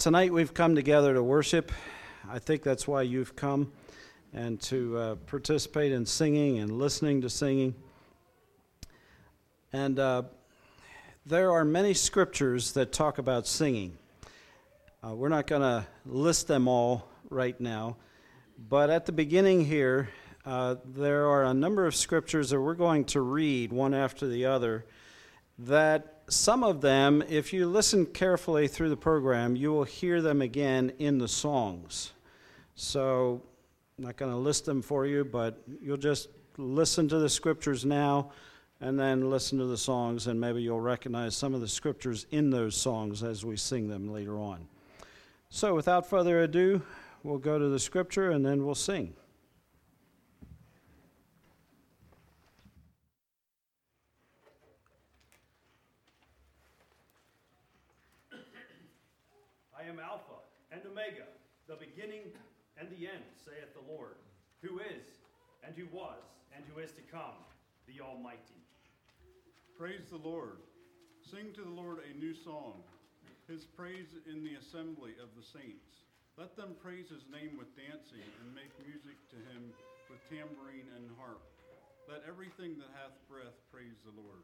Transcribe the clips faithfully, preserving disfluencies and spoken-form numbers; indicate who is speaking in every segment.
Speaker 1: tonight we've come together to worship. I think that's why you've come, and to uh, participate in singing and listening to singing. And uh, there are many scriptures that talk about singing. Uh, we're not going to list them all right now, but at the beginning here, uh, there are a number of scriptures that we're going to read one after the other, that some of them, if you listen carefully through the program, you will hear them again in the songs. So I'm not going to list them for you, but you'll just listen to the scriptures now and then listen to the songs, and maybe you'll recognize some of the scriptures in those songs as we sing them later on. So without further ado, we'll go to the scripture and then we'll sing.
Speaker 2: I am Alpha and Omega, the beginning and the end, saith the Lord, who is, and who was, and who is to come, the Almighty.
Speaker 3: Praise the Lord. Sing to the Lord a new song, his praise in the assembly of the saints. Let them praise his name with dancing, and make music to him with tambourine and harp. Let everything that hath breath praise the Lord.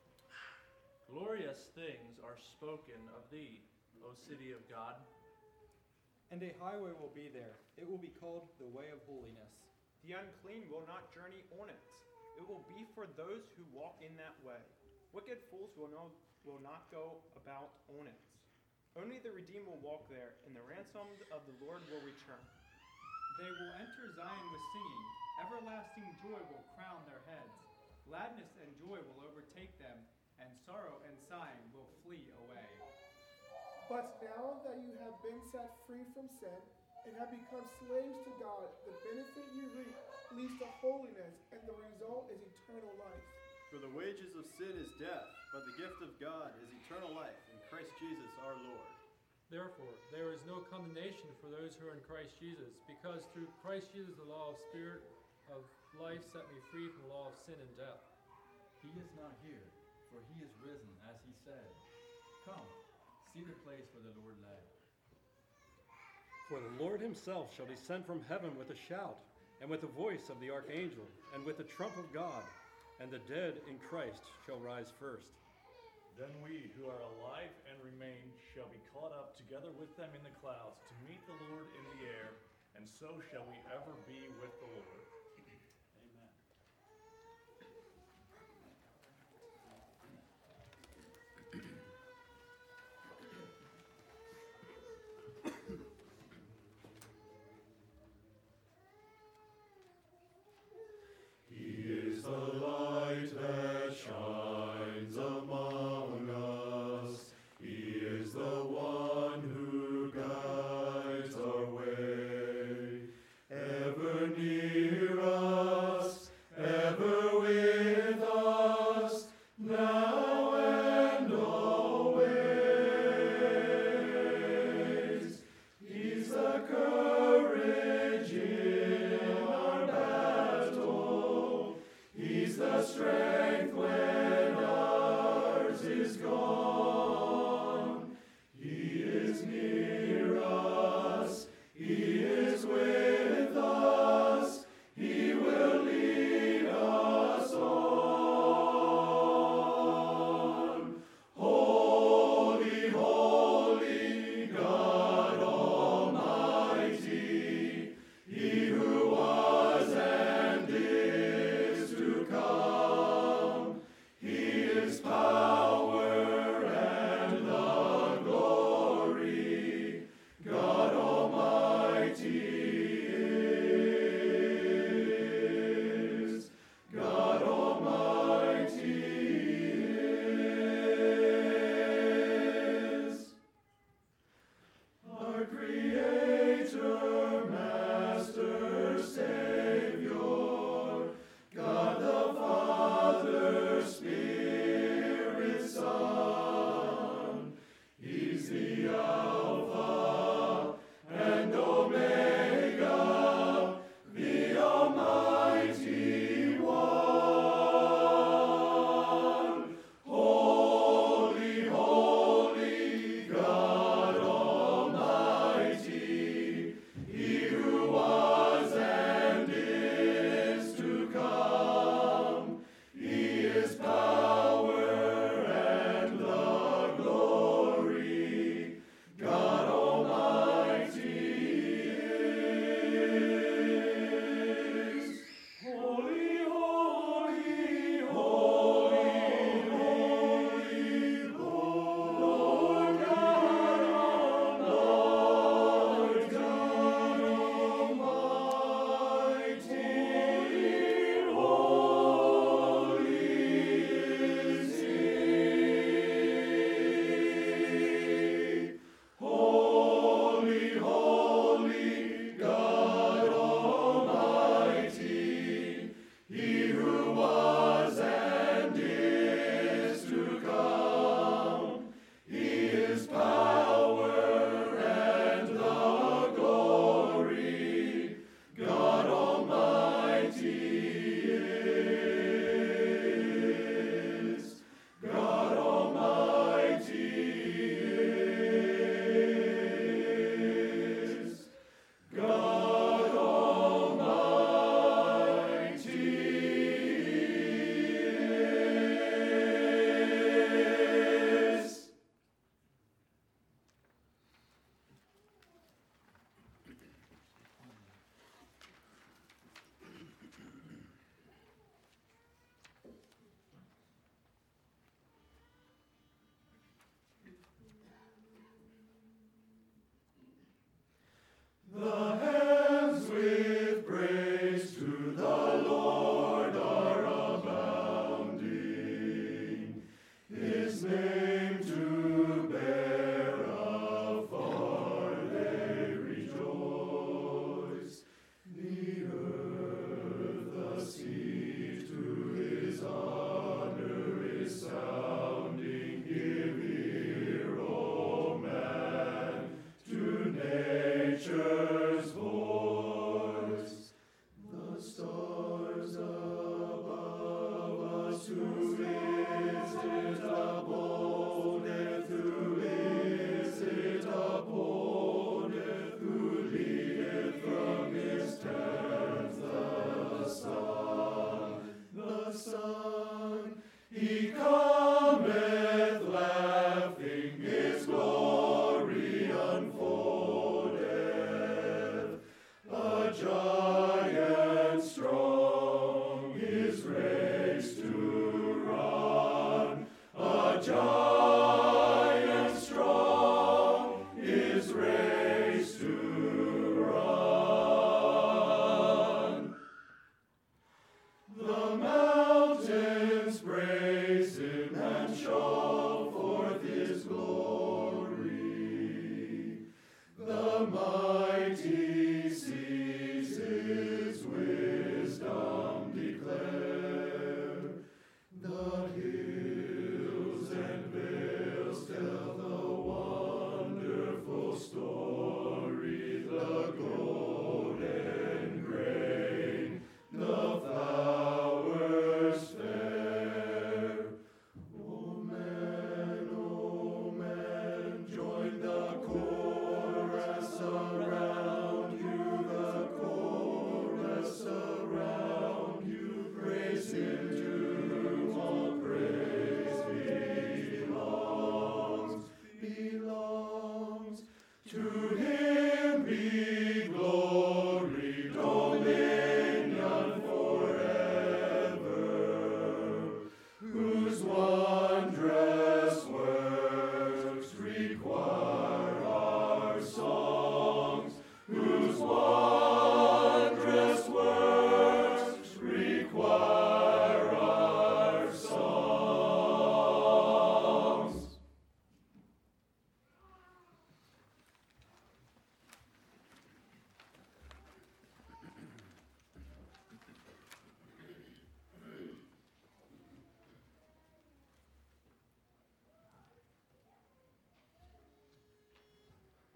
Speaker 4: Glorious things are spoken of thee, O city of God.
Speaker 5: And a highway will be there. It will be called the way of holiness.
Speaker 6: The unclean will not journey on it. It will be for those who walk in that way. Wicked fools will, no, will not go about on it. Only the redeemed will walk there, and the ransomed of the Lord will return.
Speaker 5: They will enter Zion with singing. Everlasting joy will crown their heads. Gladness and joy will overtake them, and sorrow and sighing will flee away.
Speaker 7: But now that you have been set free from sin and have become slaves to God, the benefit you reap leads to holiness, and the result is eternal life.
Speaker 8: For the wages of sin is death, but the gift of God is eternal life in Christ Jesus our Lord.
Speaker 9: Therefore, there is no condemnation for those who are in Christ Jesus, because through Christ Jesus the law of spirit of life set me free from the law of sin and death.
Speaker 10: He is not here, for he is risen, as he said. Come, see the place where the Lord lay.
Speaker 11: For the Lord himself shall descend from heaven with a shout, and with the voice of the archangel, and with the trump of God, and the dead in Christ shall rise first.
Speaker 12: Then we who are alive and remain shall be caught up together with them in the clouds to meet the Lord in the air, and so shall we ever be with the Lord.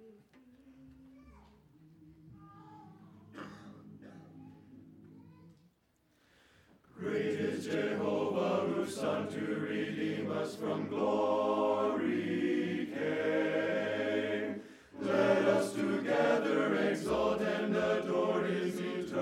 Speaker 13: Great is Jehovah, whose Son to redeem us from glory came. Let us together exalt and adore his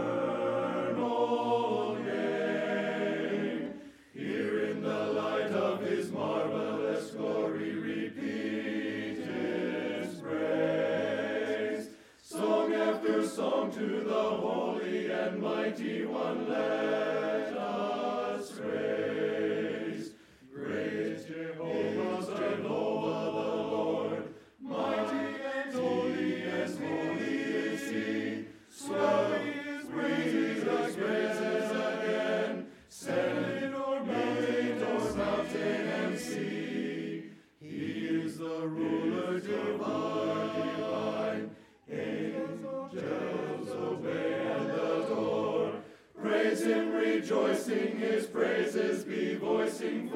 Speaker 13: eternal name. Here in the light of his marvelous glory, repeat his praise. Song after song to the Holy and Mighty One, let us praise. Great is Jehovah, Jehovah the Lord, mighty and holy, as holy is he. Swelling his praises, his praises again, send or mountain, or mountain and sea. He is the ruler divine, angels obey and adore. Praise him, rejoicing, his praises be voicing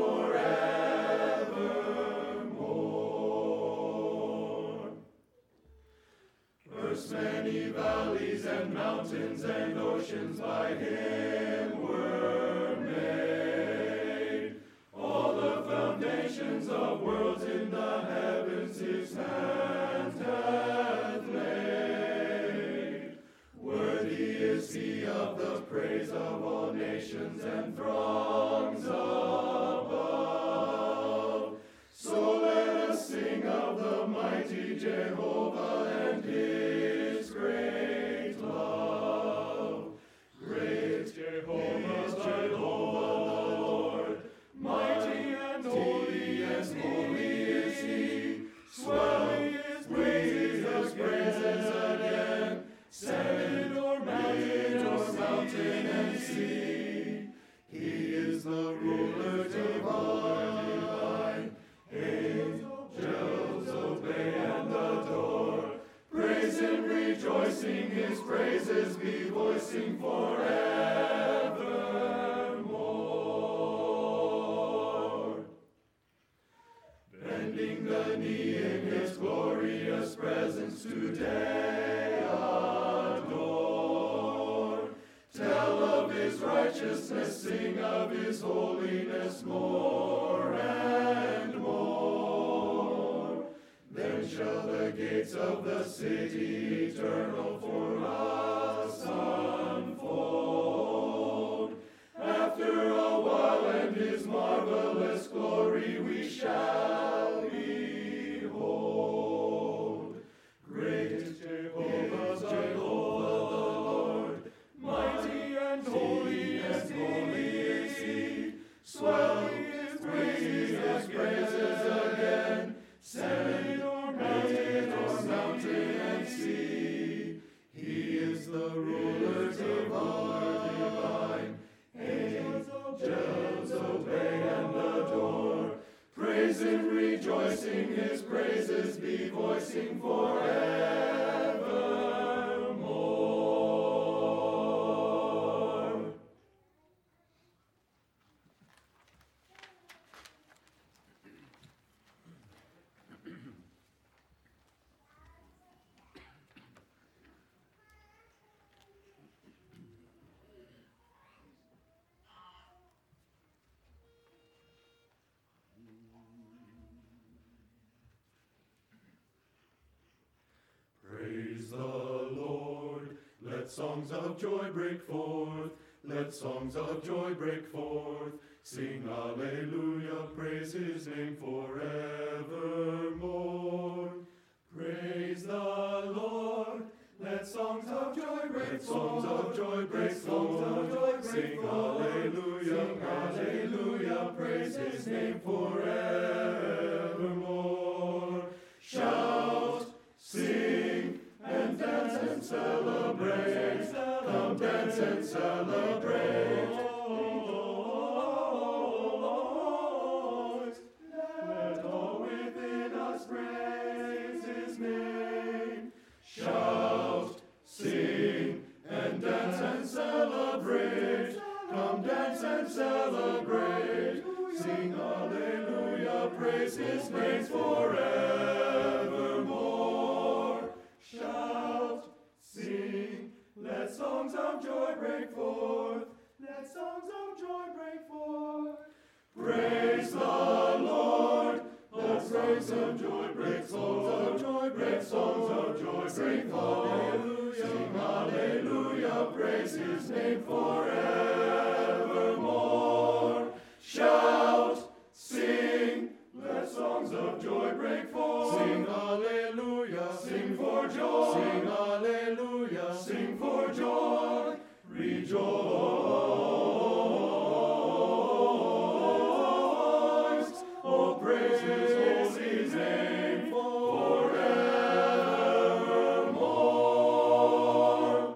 Speaker 13: forevermore. First many valleys and mountains and oceans by him were made. All the foundations of worlds in the heavens his hand hath laid. Worthy is he of the praise of all nations and throngs above. So let us sing of the mighty Jehovah and his great love. Great Jehovah, Jehovah the Lord, mighty and holy, as holy is he. Swelling his praises, his praises again, send or mountain, or mountain and sea. He is the ruler divine, angels obey and adore. Praise him, rejoicing, his praises be voicing forevermore. Bending the knee in his glorious presence today adore. Tell of his righteousness, sing of his holiness more and more. Then shall the gates of the city eternal for us unfold. After a while and his marvelous glory we shall behold. Great is Jehovah, Jehovah the Lord, mighty and holy, as holy is he. Swelling his praises, his praises again, send or mountain, or mountain and sea. He is the ruler divine, angels obey and adore. Praise him, rejoicing, his praises be voicing forevermore. Praise the Lord, let songs of joy break forth, let songs of joy break forth. Sing hallelujah, praise his name forevermore. Praise the Lord, let songs of joy break forth, songs of joy break forth. Sing hallelujah, hallelujah, praise his name forevermore. Shout, sing, and dance and celebrate. Come dance and celebrate. Let all within us praise his name. Shout, sing, and dance and celebrate. Come dance and celebrate. Sing hallelujah, praise his name forevermore. songs of joy break forth. Let songs of joy break forth. Praise the Lord. Let songs of joy break forth. Let songs of joy break forth. Sing hallelujah. Praise his name forevermore. Shout, sing, let songs of joy break forth. Sing hallelujah. Sing for joy. Sing hallelujah. Sing for joy. Rejoice. Oh, praise his holy name forevermore.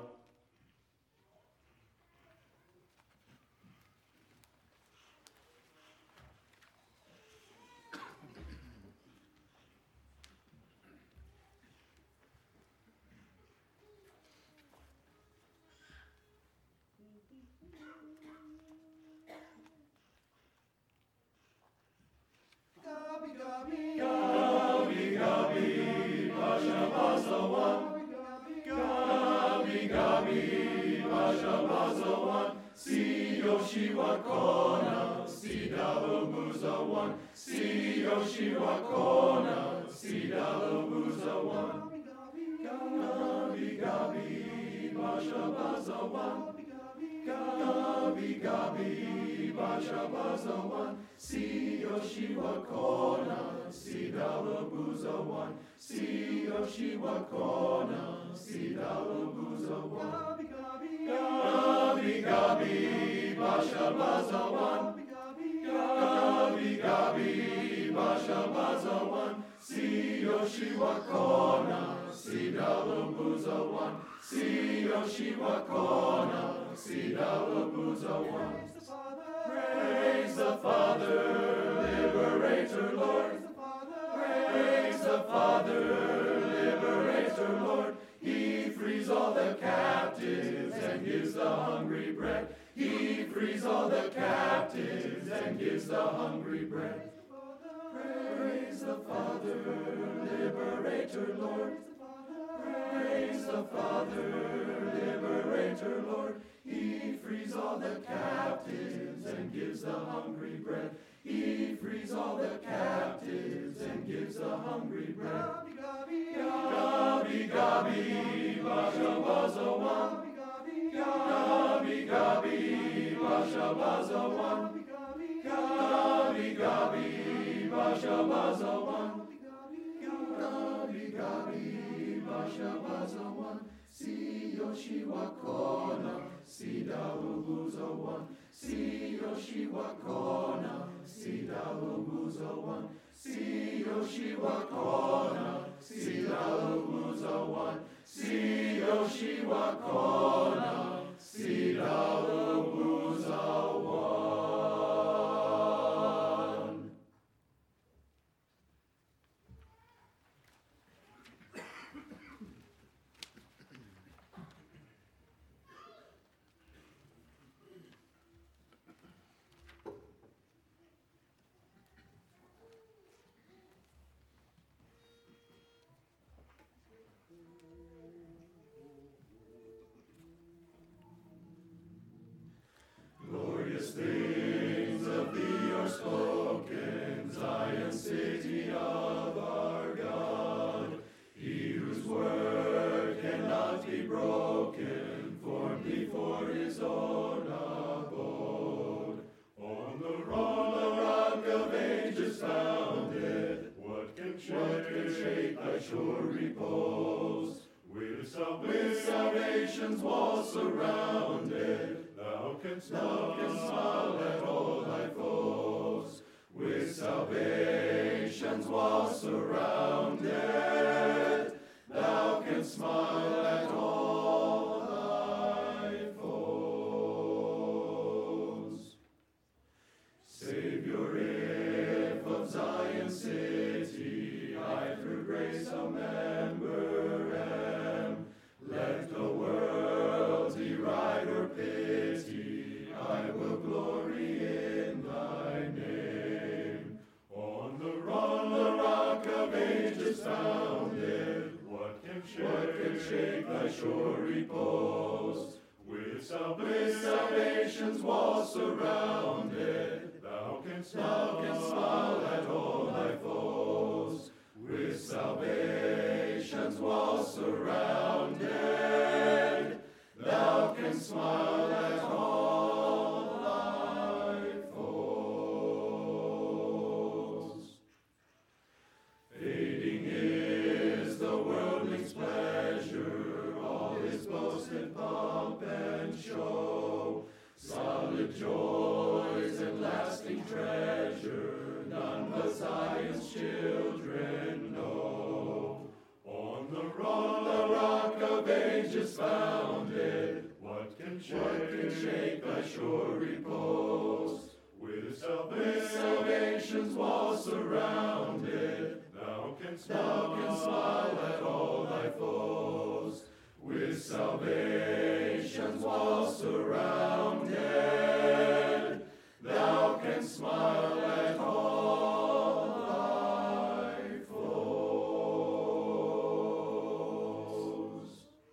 Speaker 13: Gabi, Gabi, Gabi, Gabi, Bashabazawan. Gabi, Gabi, Bashabazawan. Si Yoshiwakona, si Dalabuzawan. Si Yoshiwakona, si Dalabuzawan. Gabi, Gabi, Bashabazawan. Gabi, Gabi, Bashabazawan. Si Yoshiwakona, si Dalabuzawan. Si Yoshiwakona, si Dalabuzawan. Gabi, Gabi, Bashabazawan. Gabi, Gabi, Bashabazawan. Si Yoshiwakona, si Dalabuzawan. Si Yoshiwakona, si Dalabuzawan. Praise the Father, Liberator, Lord. Praise the Father, Liberator, Lord. He frees all the captives and gives the hungry bread. He frees all the captives and gives the hungry bread. Praise the Father, Liberator, Lord. Praise the Father, Liberator, Lord. He frees all the captives and gives the hungry bread. He frees all the captives and gives the hungry bread. Gabi, Gabi, Bashabazawan. Gabi, Gabi, Bashabazawan. Gabi, Gabi, Bashabazawan. Gabi, Gabi, Bashabazawan. Si Yoshiwakona, si Dalabuzawan. Si Yoshiwakona, si Dalabuzawan. Si Yoshiwakona, si Dalabuzawan. Si Yoshiwakona, si Dalabuzawan. Glorious things of thee are spoken, Zion, city of our God. He whose word cannot be broken, formed thee for his own abode. On the rock, the rock of ages founded, what can shake, what can shake thy sure repose? With, salvation, with salvation's wall surrounded, thou canst smile, can smile at all thy foes. With salvation's wall surrounded, thou canst smile at all thy foes. Savior, if of Zion city I through grace a member am, let the world deride or pity, I will glory in thy name. On the rock, the rock of ages founded, what can shake, what can shake thy sure repose? With salvation's wall surrounded, thou canst thou canst smile at all thy foes. With salvation's wall surrounded, thou canst smile at all thy foes. Fading is the worldling's pleasure, all his boasted pomp and show. Solid joys and lasting treasure, none but Zion's children know. On the rock, the rock of ages founded, what can shake, what can shake thy sure repose? With salvation's wall surrounded, thou canst thou canst smile at all thy foes. With salvation's wall surrounded, thou canst smile at all thy foes.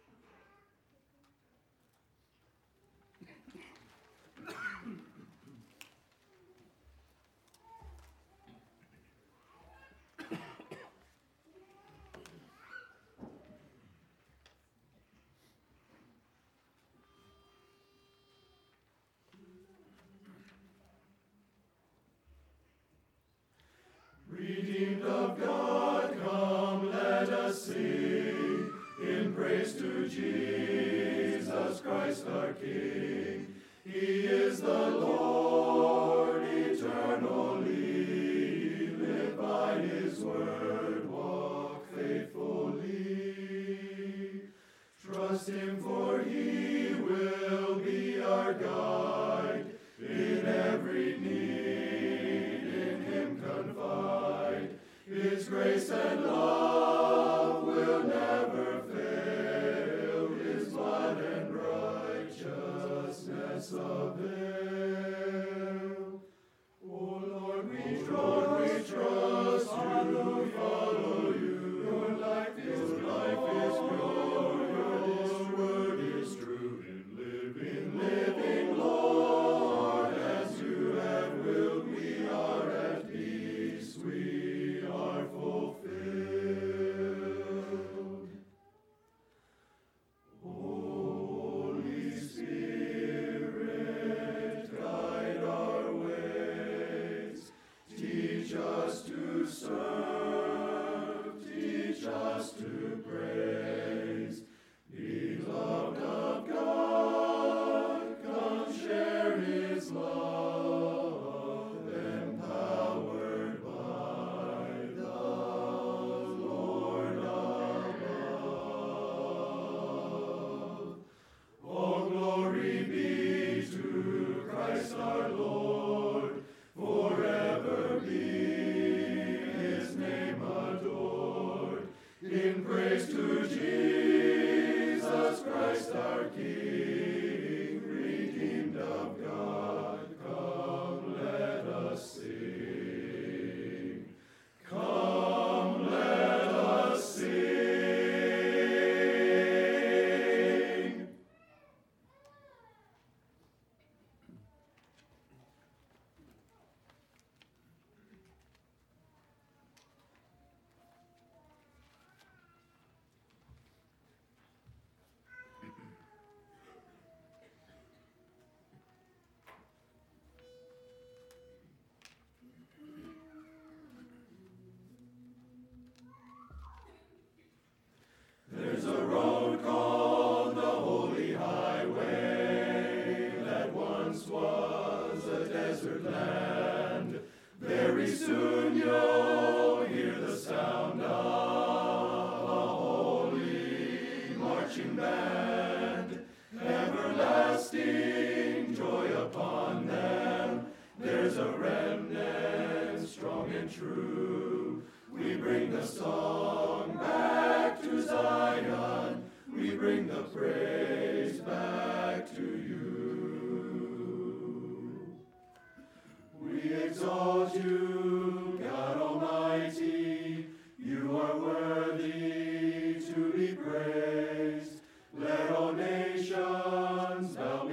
Speaker 13: Redeemed of God, come, let us sing in praise to Jesus Christ our King. He is the Lord eternally. Live by his word, walk faithfully. Trust him, for he will be our guide in every need. In him confide. His grace and love will never fail. His blood and righteousness avail. O Lord, we trust, we trust you, follow you. Your life is life is pure, your word is true. In living, living, Lord, as you have willed, we are at peace, we are fulfilled. Holy Spirit, guide our ways. Teach us to serve, teach us to praise. Beloved of God, come share his love, empowered by the Lord above. All glory be to Christ our Lord, forever be his name adored. In praise to Jesus Christ our King, redeemed of God, come let us sing. Come let us sing. There's a road called the Holy Highway that once was a desert land. Very soon you'll hear the sound of a holy marching band. Everlasting joy upon them. There's a remnant strong and true. We bring the song back to Zion. We bring the praise back to you. We exalt you, God Almighty. You are worthy to be praised. Let all nations bow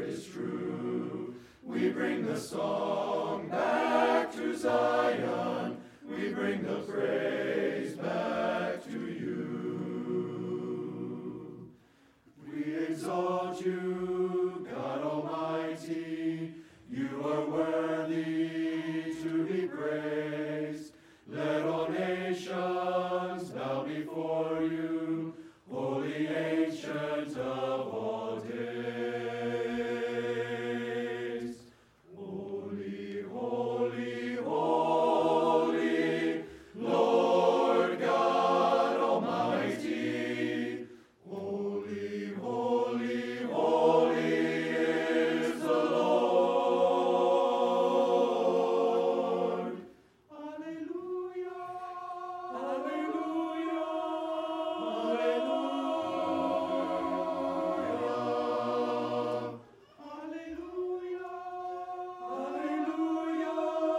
Speaker 13: is true. We bring the song back to Zion. We bring the praise back to you. We exalt you, God Almighty. You are worthy to be praised. Let all nations bow before you, holy ancient of all days. Holy, holy, holy, Lord God Almighty. Holy, holy, holy is the Lord. Alleluia, alleluia, alleluia, alleluia, alleluia,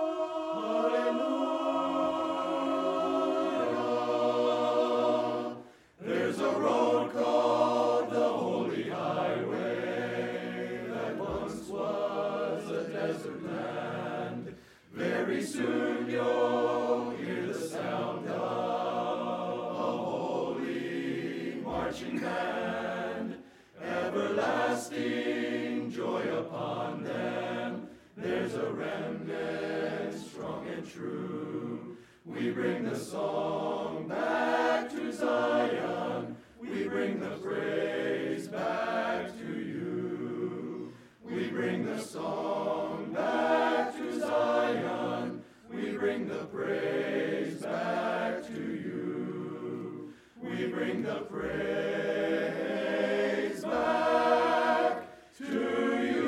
Speaker 13: alleluia. There's a road called the Holy Highway that once was a desert land. Very soon you'll hear the sound of a holy marching band. Everlasting joy upon them. There's a remnant strong and true. We bring the song back to Zion. We bring the praise back to you. We bring the song back to Zion. We bring the praise back to you. We bring the praise back to you.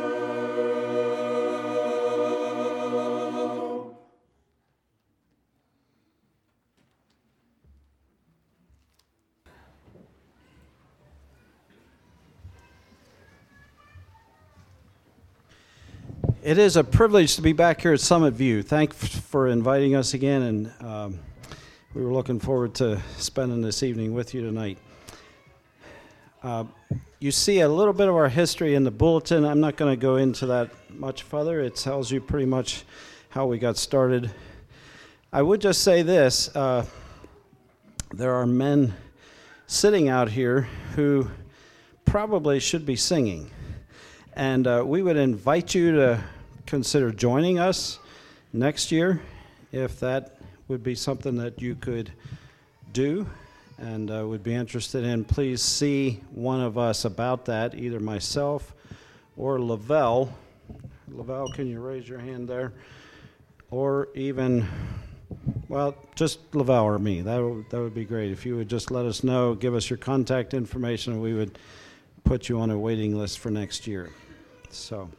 Speaker 1: It is a privilege to be back here at Summit View. Thanks for inviting us again, and um, we were looking forward to spending this evening with you tonight. Uh, you see a little bit of our history in the bulletin. I'm not going to go into that much further. It tells you pretty much how we got started. I would just say this. Uh, there are men sitting out here who probably should be singing. And uh, we would invite you to consider joining us next year, if that would be something that you could do and uh, would be interested in. Please see one of us about that, either myself or Lavelle. Lavelle, can you raise your hand there? Or even, well, just Lavelle or me. That would, that would be great. If you would just let us know, give us your contact information, and we would put you on a waiting list for next year. So,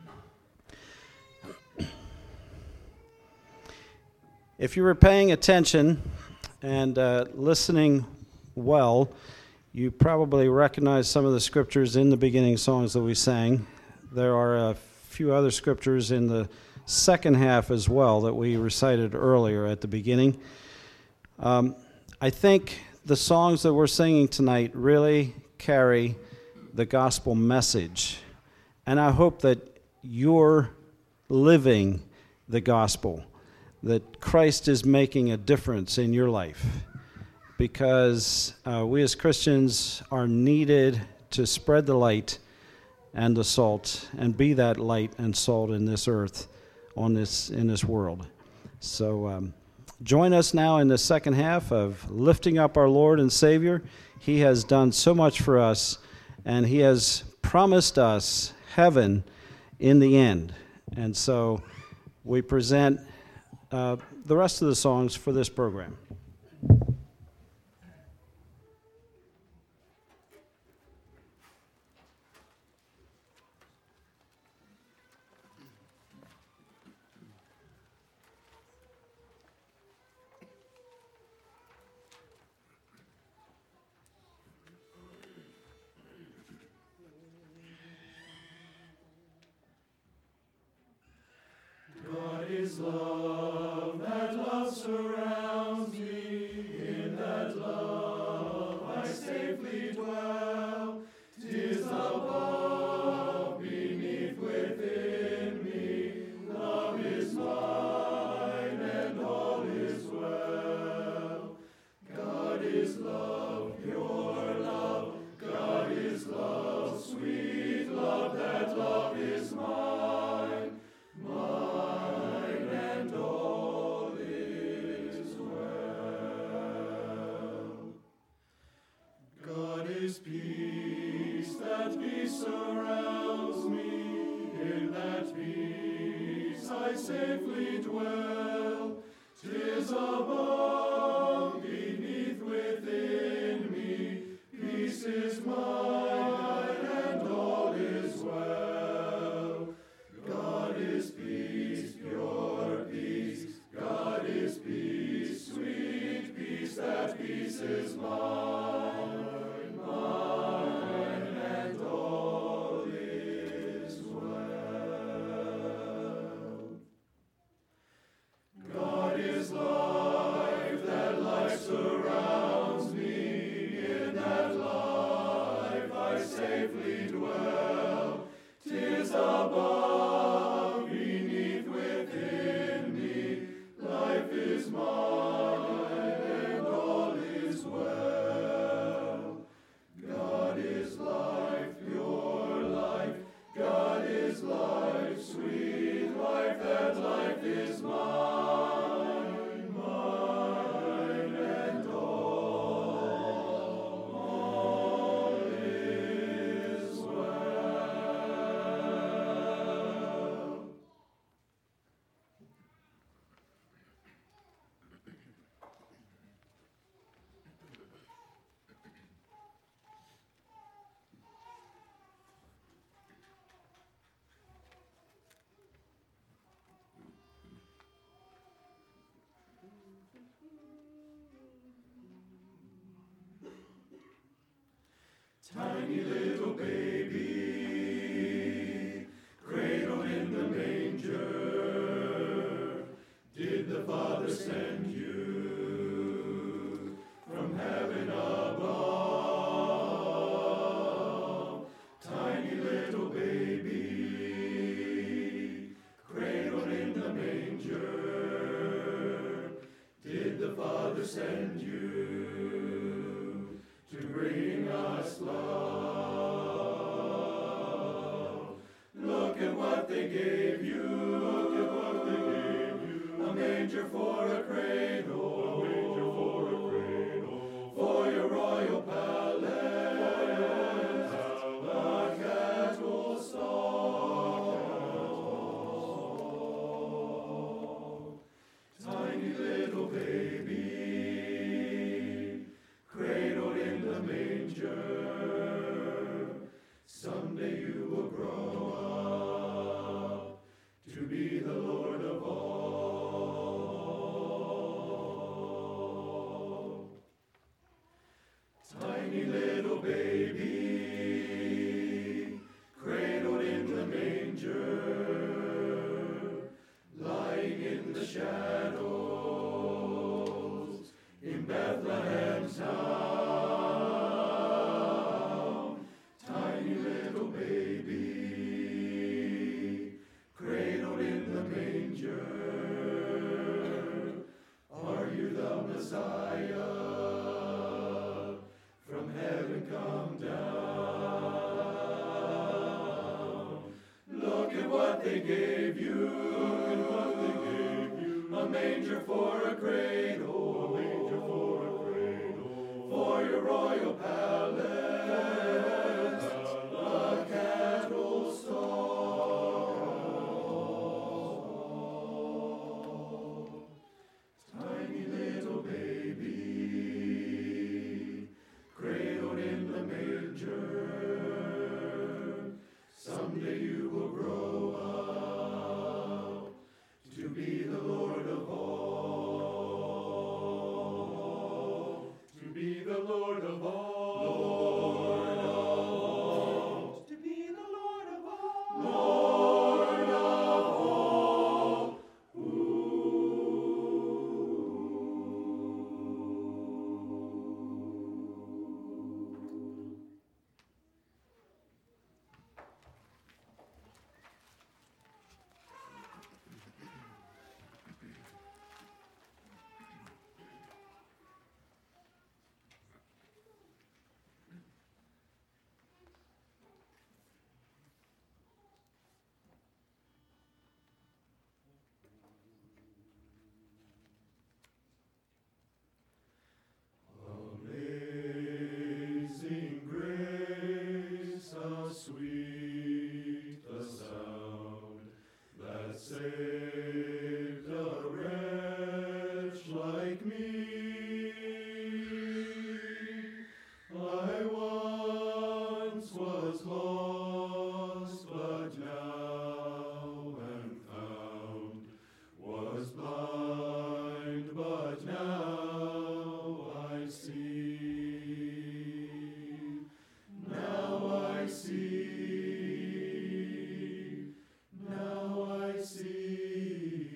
Speaker 1: if you were paying attention and uh, listening well, you probably recognize some of the scriptures in the beginning songs that we sang. There are a few other scriptures in the second half as well that we recited earlier at the beginning. Um, I think the songs that we're singing tonight really carry the gospel message. And I hope that you're living the gospel, that Christ is making a difference in your life, because uh, we as Christians are needed to spread the light and the salt and be that light and salt in this earth, on this in this world. So um, join us now in the second half of lifting up our Lord and Savior. He has done so much for us, and He has promised us heaven in the end. And so we present uh, the rest of the songs for this program.
Speaker 13: God is love, that love surrounds me, in that love I safely dwell. 'Tis above me is peace, that peace surrounds me. In that peace I safely dwell. 'Tis above, beneath, within me. Peace is mine, and all is well. God is peace, pure peace. God is peace, sweet peace. That peace is mine, mine, and all is well. God is life, that life surrounds me. In that life I safely dwell. 'Tis above, beneath, within me. Life is mine, and all is well. God is life, pure life. God is life, sweet life. That life is mine, mine, and all, all is well. Tiny little baby, cradled in the manger, did the Father send you from heaven above? Tiny little baby, cradled in the manger, did the Father send you to bring us love? Look at what they gave you. Look at what they gave you. A manger for a cradle. A manger for a cradle. For your royal palace. A cattle stall. Tiny little baby, cradled in the manger. Someday you will grow up to be the Lord of all. Tiny little baby, cradled in the manger, lying in the shadows in Bethlehem town. Tiny little baby, cradled in the manger. Are you the Messiah, from heaven come down? Look at what they gave you. Look at what they gave you. A manger for a cradle. A manger for a cradle. For your royal palace. A cattle stall. Tiny little baby, cradled in the manger. Someday you will grow up to be the Lord of all. To be the Lord of all. Lord of all. To be the Lord of all. Lord of all. Now I see. Now I see. Now I see.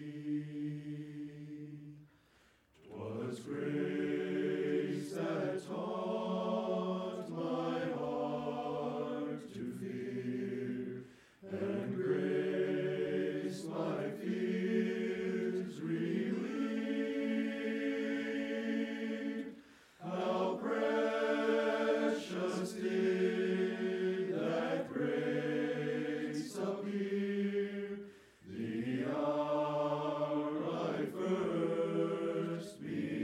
Speaker 13: 'Twas grace that taught my heart to fear, and grace my fears relieved. How precious did that grace appear, the hour I first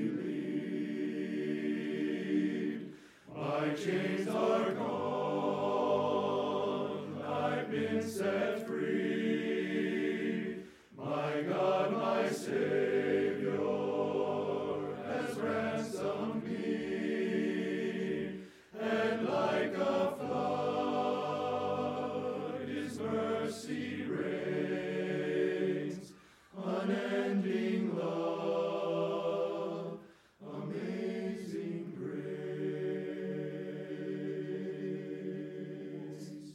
Speaker 13: believed. My chains are gone, I've been set free. My God, my Savior, has ransomed me, and like a flood His mercy reigns. Unending love, amazing grace.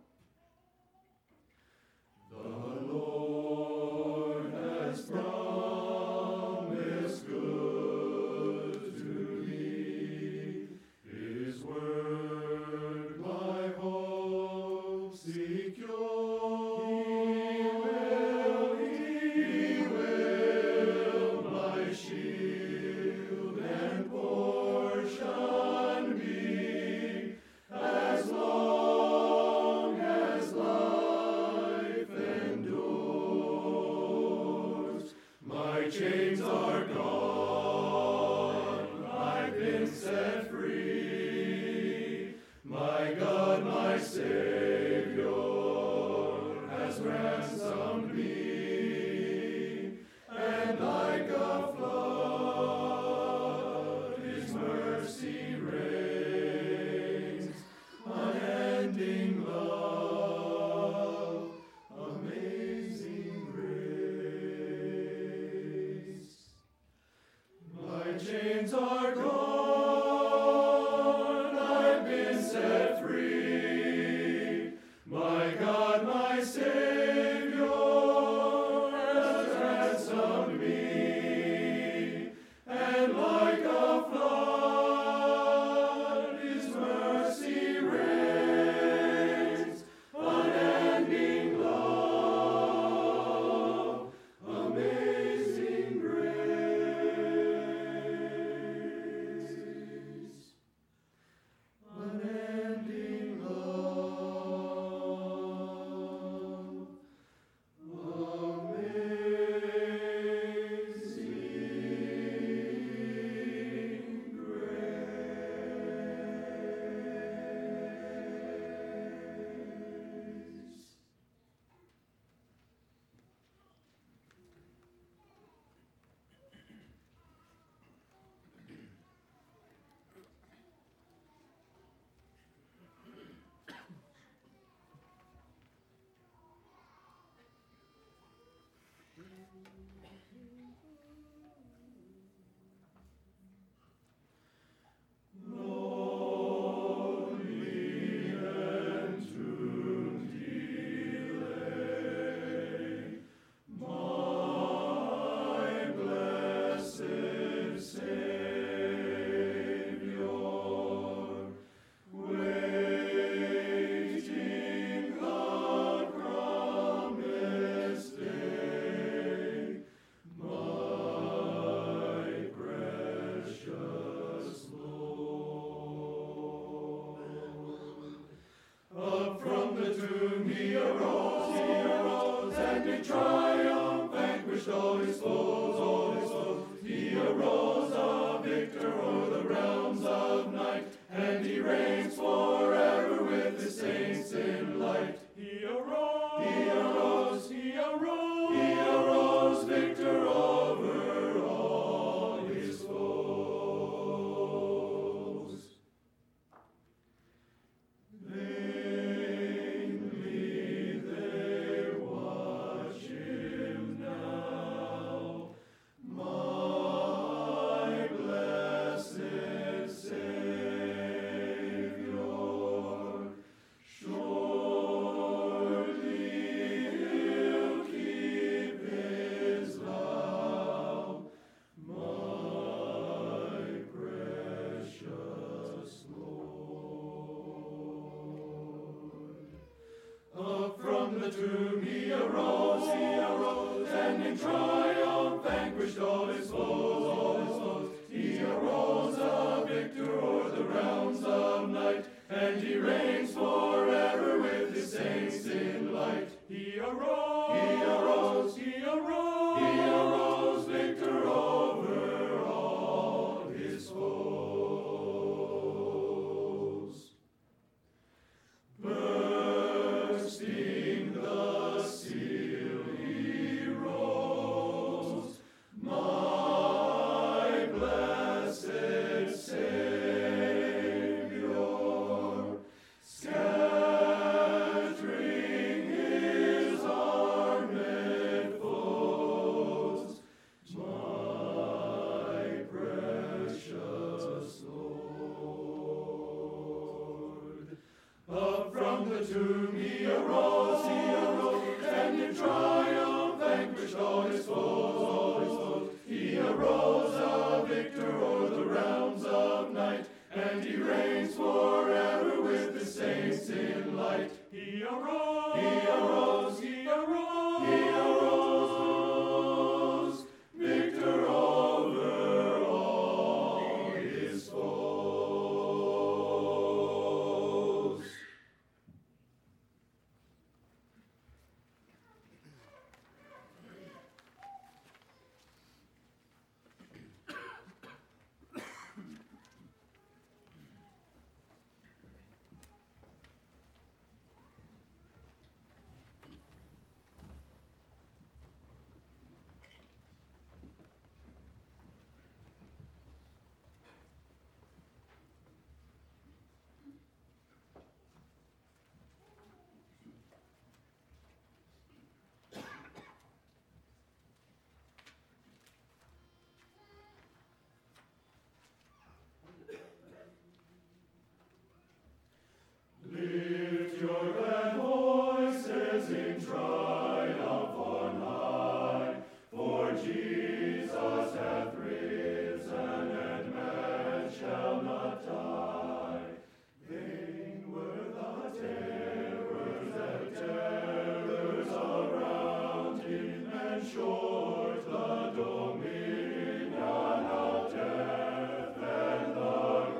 Speaker 13: The Lord has promised good to me. His word my hope secure. He will my shield and portion be, as long as life endures. My chains are gone, I've been set free. My God, my Savior, has ransomed me, and like a flood His mercy reigns. Unending love, amazing grace. My chains are gone, I've been set free. My God, my Savior, has ransomed me, and like a flood His mercy reigns. Unending love, amazing grace. Unending love, amazing grace. Lonely and to delay, my blessed Savior, waiting the promised day, my precious Lord. Up from the tomb He arose, He arose, and in triumph vanquished all His foes, all His foes. He arose a victor o'er the realms of night, and He reigns forever with His saints in light. He arose, He arose, He arose, He arose victor over all His foes. Vainly they watch Him now, the tomb he arose, he arose, and in triumph vanquished all his foes, all his foes. He arose a victor o'er the realms of night, and he reigns forever with his saints in light. He arose, he arose, he arose, he arose, victor over all his foes. Bursting the seal, he rose, my blessed Savior, scattering his armed foes, my precious Lord. Up from the tomb he arose, he arose, and in triumph vanquished all his foes, all his foes. He arose a victor o'er the realms of night, and he reigns forever with the saints in light. He arose, he arose, he arose, he arose, victor over all his foes. Lift your glad voices in triumph on high, for Jesus hath risen, and man shall not die. Vain were the terrors that terrors around him, and short the dominion of death and the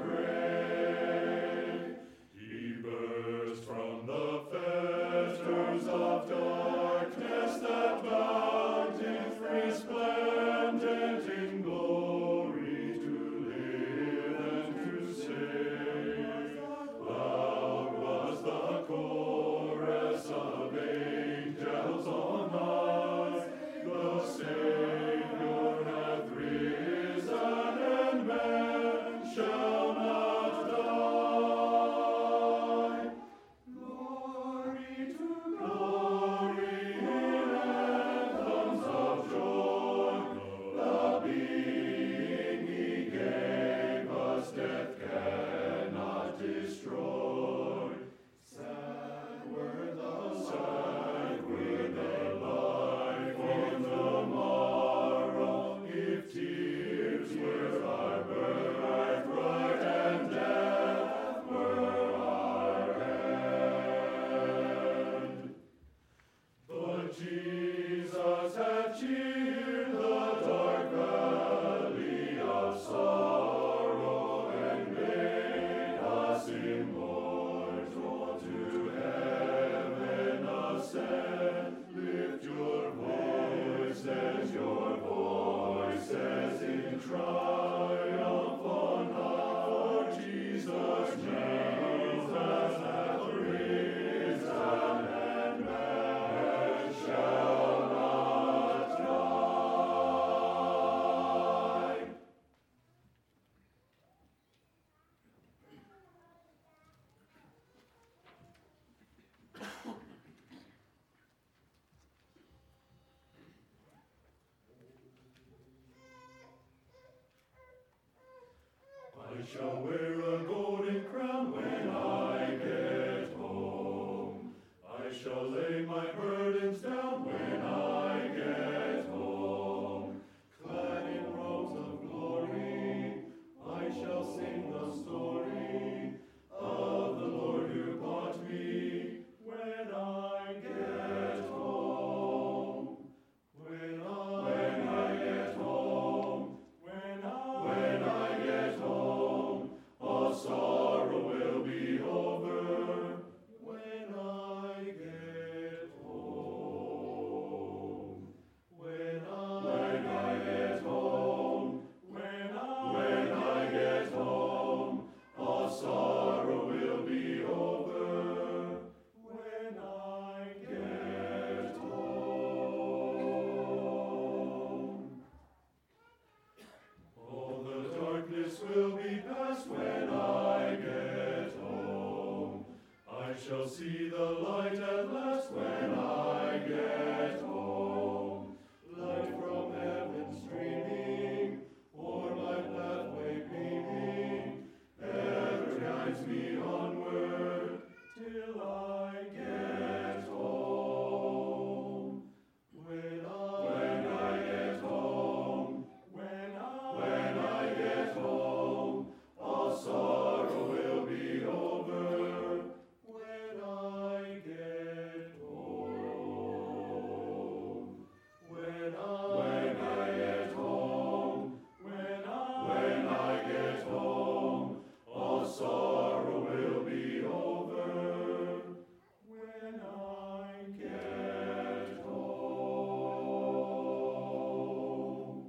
Speaker 13: grave. He burst from the fetters of darkness that bound him, resplendent in glory, to live and to save. Loud was the chorus of angels on high. The Savior hath risen, and man shall not die. Glory to glory in anthems of joy. The being he gave us, death cannot destroy. Sad were the sad were the life in the morrow, if tears were our birthright and death were our end. But Jesus hath cheered the dark valley of sorrow, and made us immortal, to heaven ascend. Lift your voices, your voices in triumph on high, for Jesus, Jesus hath risen, and man shall not die. I shall wear a golden crown when I get home. I shall lay my burdens down when I get home. Clad in robes of glory, I shall sing the story of the Lord who bought me when I get shall see the light at last when I get home. Light from heaven streaming, o'er my pathway beaming, ever guides me onward till I get home. When I, when I get home, when I, when I get home, all sorrow will be over. When I get home, when I, when I get home, when I, when I get home, all sorrow will be over. When I get home,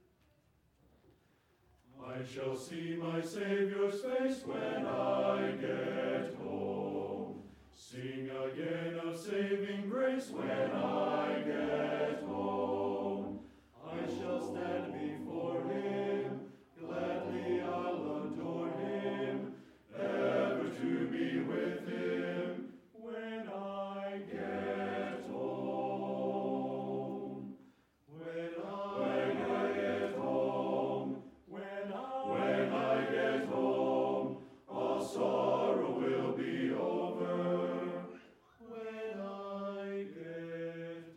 Speaker 13: I shall see my Savior's face when I get home. Sing again of saving grace when I get home. I shall stand before him, gladly I'll adore him, ever to be with him when I get home. When I, when I get home, when I, when I get home, all sorrow will be over. When I get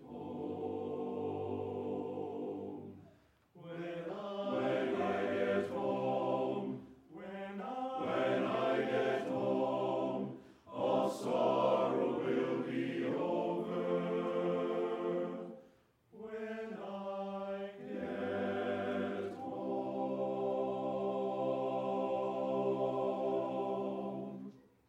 Speaker 13: home, when I, when I get home, when I, when I get home, all sorrow will be over. When I get home.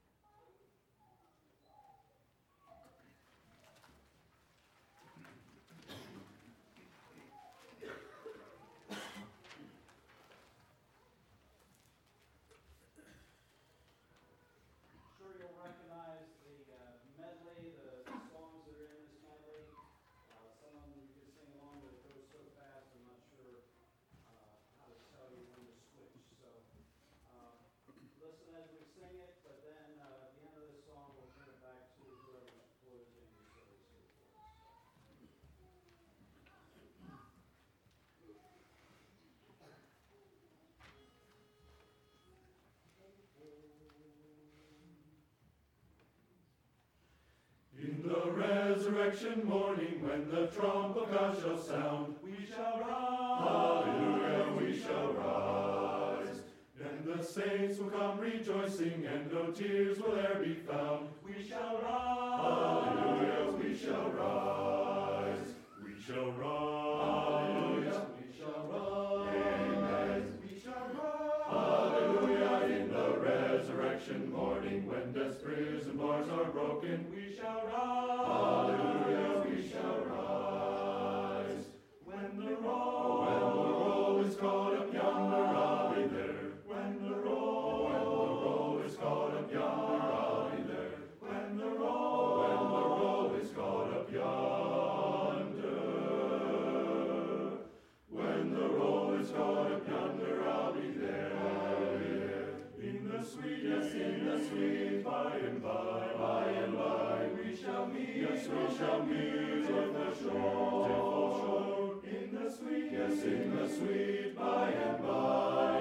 Speaker 1: Sure you'll recognize the uh, medley, the songs that are in this medley. Uh, some of them you can sing along, but it goes so fast, I'm not sure uh, how to tell you when to switch. So uh, listen as we sing it, but then uh, at the end of this song, we'll turn it back to whoever's closing the service here for us.
Speaker 13: In the resurrection morning, when the trump of God shall sound, we shall rise. Hallelujah, we shall rise. Then the saints will come rejoicing, and no tears will e'er be found. We shall rise. Hallelujah, we shall rise. We shall rise. Hallelujah, we shall rise. Amen. We shall rise. Hallelujah, in the resurrection morning, when death's prison bars are broken, we shall rise. Hallelujah, we shall rise. When the roll, when the roll is caught up yonder, I'll be there. When the roll, when the roll is caught up yonder, I'll be there. When the roll, when the roll is caught up yonder. When the roll is caught up yonder, I'll be there. I'll be there. In the sweet, yes, in the sweet, by and by, by and by, we shall meet. Yes, we shall meet on the shore. shore. In the sweet, yes, in the sweet, by and by,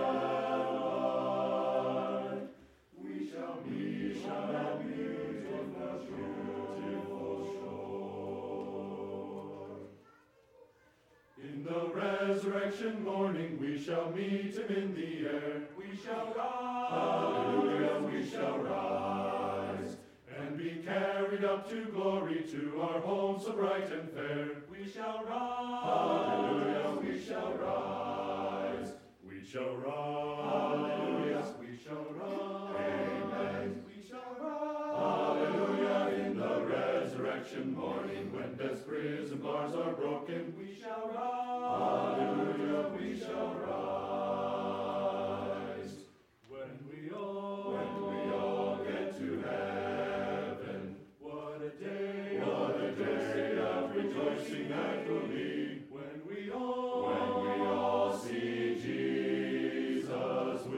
Speaker 13: we shall meet, shall meet on the beautiful shore. In the resurrection morning, we shall meet him in the air. We shall rise. Hallelujah, we shall rise. And be carried up to glory, to our home so bright and fair. We shall rise. Hallelujah, we shall rise. We shall rise. Hallelujah, we shall rise. Amen. We shall rise. Hallelujah, in the resurrection morning, when death's prison bars are broken, we shall rise. Hallelujah, we shall rise. When we all, when we all get to heaven, what a day, what a day of rejoicing that will be. When we all, when we all see Jesus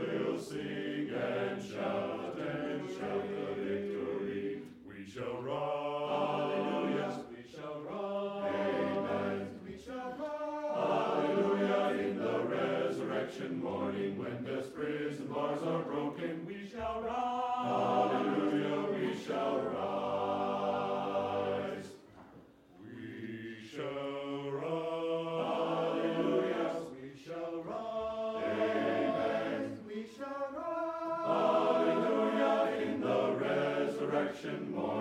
Speaker 13: bars are broken, we shall rise. Hallelujah, we shall rise. We shall rise. Hallelujah, we shall rise. Amen. We shall rise. Hallelujah, in the resurrection morning.